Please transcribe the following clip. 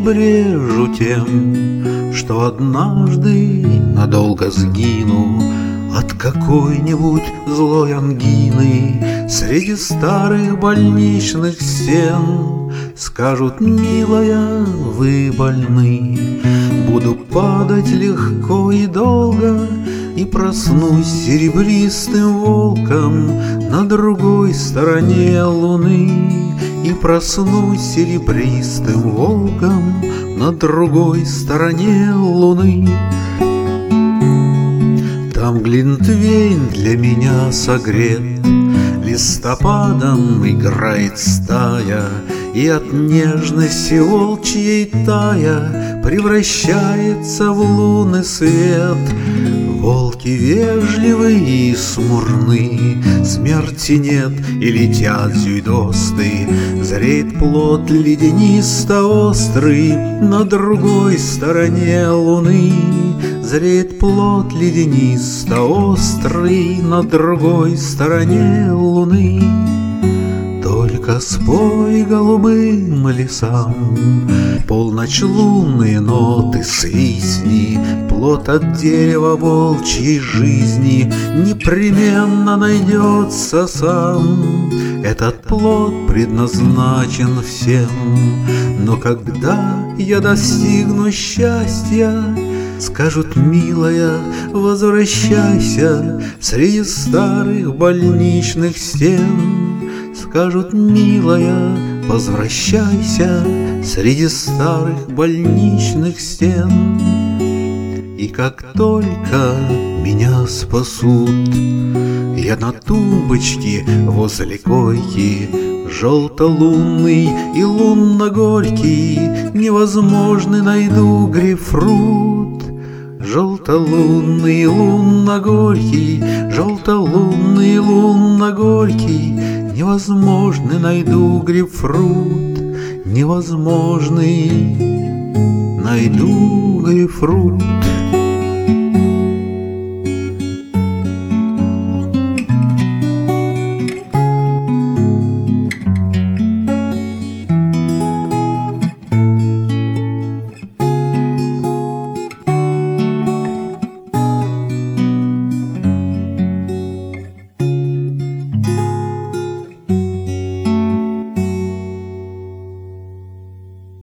брежу тем, что однажды надолго сгину от какой-нибудь злой ангины. Среди старых больничных стен скажут: милая, вы больны. Буду падать легко и долго и проснусь серебристым волком на другой стороне луны. И проснусь серебристым волком на другой стороне луны. Там глинтвейн для меня согрет, листопадом играет стая, и от нежности волчьей тая превращается в лунный свет. Волки вежливы и смурны, смерти нет и летят зюйдосты. Зреет плод леденисто-острый на другой стороне луны. Зреет плод леденисто-острый на другой стороне луны. Только спой голубым лесам, полночь лунные ноты свистни. Плод от дерева волчьей жизни непременно найдется сам. Этот плод предназначен всем, но когда я достигну счастья, скажут: милая, возвращайся среди старых больничных стен. Скажут: милая, возвращайся среди старых больничных стен. И как только меня спасут, я на тумбочке возле койки, желто-лунный и лунно-горький, невозможный найду грейпфрут. Желто-лунный и лунно-горький, желто-лунный и лунно-горький, невозможный найду грейпфрут, невозможный найду грейпфрут.